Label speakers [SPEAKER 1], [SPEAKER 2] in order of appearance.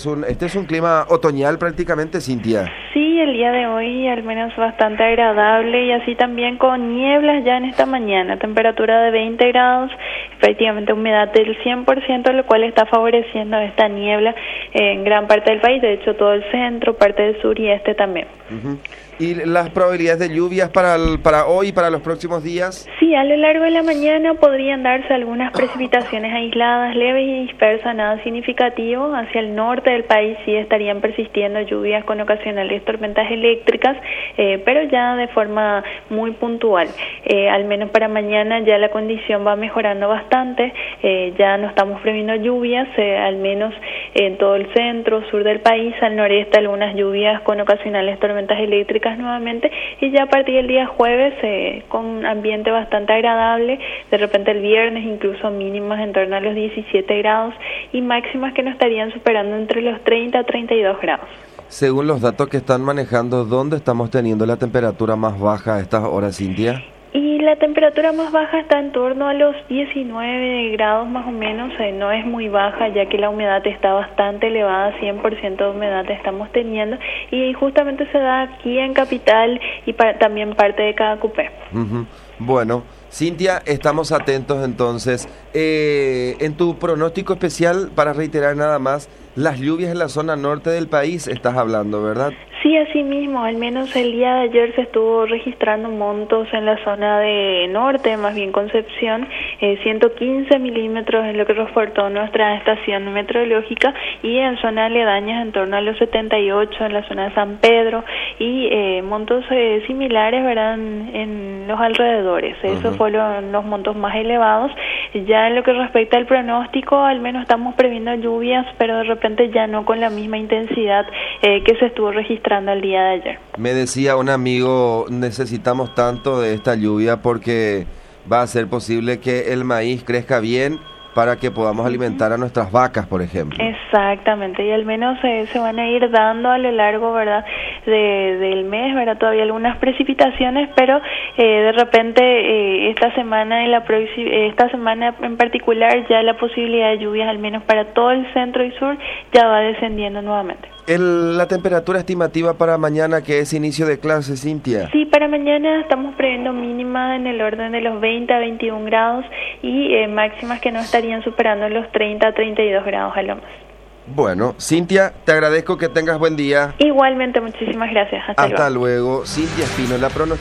[SPEAKER 1] este es un clima otoñal prácticamente, Cintia.
[SPEAKER 2] Sí, el día de hoy al menos bastante agradable y así también con nieblas ya en esta mañana, temperatura de 20 grados, prácticamente humedad del 100%, lo cual está favoreciendo esta niebla en gran parte del país, de hecho todo el centro, parte del sur y este también.
[SPEAKER 1] ¿Y las probabilidades de lluvias para hoy y para los próximos días?
[SPEAKER 2] Sí, a lo largo de la mañana podrían darse algunas precipitaciones aisladas, leves y dispersas, nada significativo. Hacia el norte del país sí estarían persistiendo lluvias con ocasionales tormentas eléctricas, pero ya de forma muy puntual. Al menos para mañana ya la condición va mejorando bastante, ya no estamos previendo lluvias, al menos en todo el centro, sur del país, al noreste algunas lluvias con ocasionales tormentas eléctricas nuevamente, y ya a partir del día jueves con un ambiente bastante agradable, de repente el viernes incluso mínimas en torno a los 17 grados y máximas que no estarían superando entre los 30 a 32 grados.
[SPEAKER 1] Según los datos que están manejando, ¿dónde estamos teniendo la temperatura más baja a estas horas, Cintia?
[SPEAKER 2] Y la temperatura más baja está en torno a los 19 grados más o menos, no es muy baja ya que la humedad está bastante elevada, 100% de humedad estamos teniendo y justamente se da aquí en Capital y también parte de Cadacupé.
[SPEAKER 1] Bueno, Cintia, estamos atentos entonces. En tu pronóstico especial, para reiterar nada más, las lluvias en la zona norte del país estás hablando, ¿verdad?
[SPEAKER 2] Sí, así mismo, al menos el día de ayer se estuvo registrando montos en la zona de norte, más bien Concepción, 115 milímetros es lo que reportó nuestra estación meteorológica, y en zonas aledañas en torno a los 78 en la zona de San Pedro, y montos similares, ¿verdad?, en los alrededores. Esos fueron los montos más elevados. Ya en lo que respecta al pronóstico, al menos estamos previendo lluvias, pero de repente ya no con la misma intensidad que se estuvo registrando el día de ayer.
[SPEAKER 1] Me decía un amigo, necesitamos tanto de esta lluvia porque va a ser posible que el maíz crezca bien para que podamos alimentar a nuestras vacas, por ejemplo.
[SPEAKER 2] Exactamente, y al menos se van a ir dando a lo largo, ¿verdad?, del mes, ¿verdad?, todavía algunas precipitaciones, pero de repente esta semana esta semana en particular ya la posibilidad de lluvias, al menos para todo el centro y sur, ya va descendiendo nuevamente.
[SPEAKER 1] La temperatura estimativa para mañana, que es inicio de clase, Cintia.
[SPEAKER 2] Sí, para mañana estamos previendo mínima en el orden de los 20 a 21 grados y máximas que no estarían superando los 30 a 32 grados a lo más.
[SPEAKER 1] Bueno, Cintia, te agradezco, que tengas buen día.
[SPEAKER 2] Igualmente, muchísimas gracias. Hasta luego.
[SPEAKER 1] Hasta luego. Cintia Espino, la